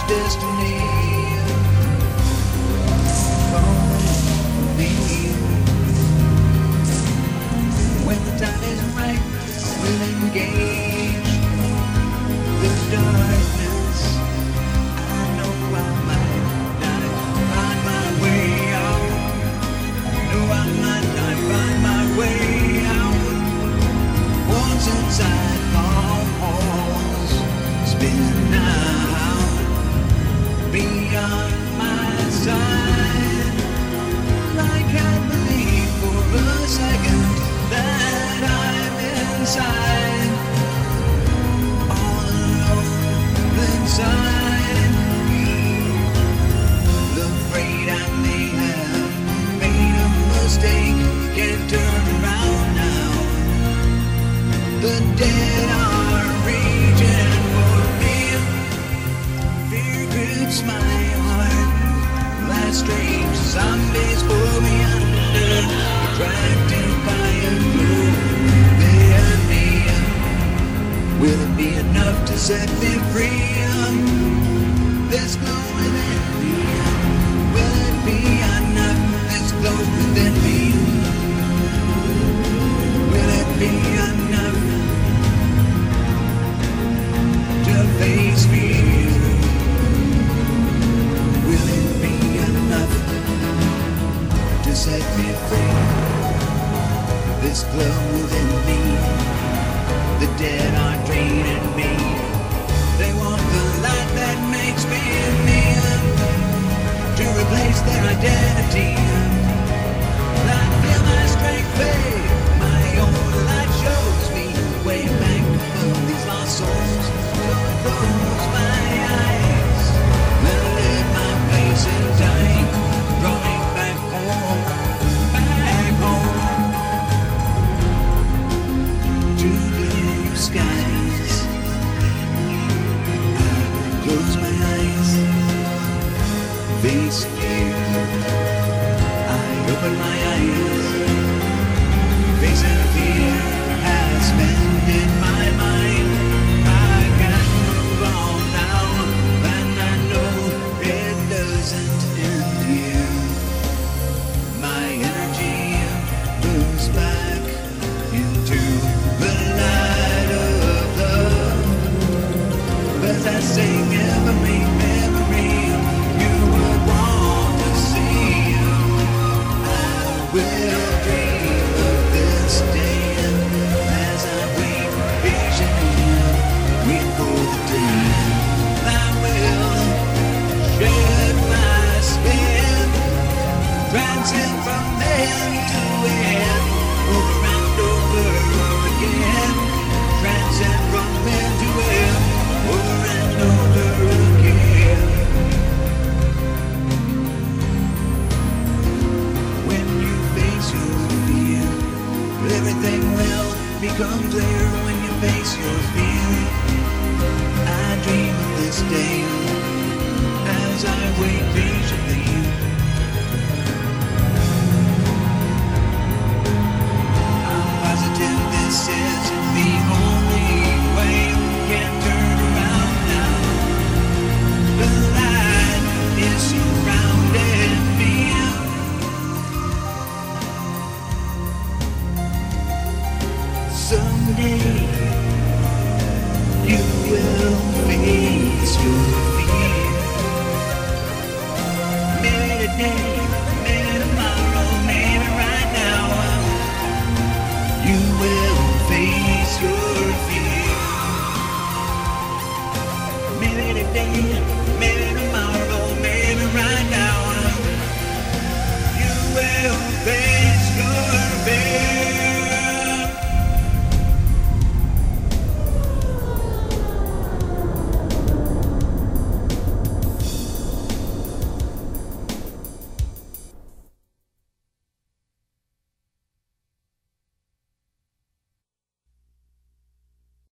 destiny. Follow me. When the time is right, I will engage the darkness. I know I might not find my way out. No, I might not find my way out. Once inside walls, spin out beyond my sight. I can't believe for a second that I'm inside, all alone inside. Afraid I may have made a mistake, can't turn around now. The dead are raging for me. Fear grips my heart. Like strange zombies pull me under, attracted by a glow within me. Will it be enough to set me free? This glow within me. Will it be enough? This glow within me. Will it be enough to face fear? Will it be enough to set me free? This glow within me. The dead are draining me. They want the light that makes me immune to replace their identity. I feel my strength fade. My own light shows me the way back among these lost souls. So I close my eyes and let my place in time, drawing back home to blue skies. I close my eyes, face fear. I open my eyes, facing fear has been in my mind. I can't move on now, and I know it doesn't end here. My energy moves back into the light of love. As I sing every memory you would want to see, I will dream of this day as I wait patiently, wait for the day. I will shed my skin, transcend from end to end, over and over again, transcend from end to end, over and over again. When you face your fear, everything will become clear. When you face your fear, I dream of this day as I wait patiently. I'm positive this is the only way. Can't turn around now. The light is surrounding me. Someday you will face your fear. Maybe today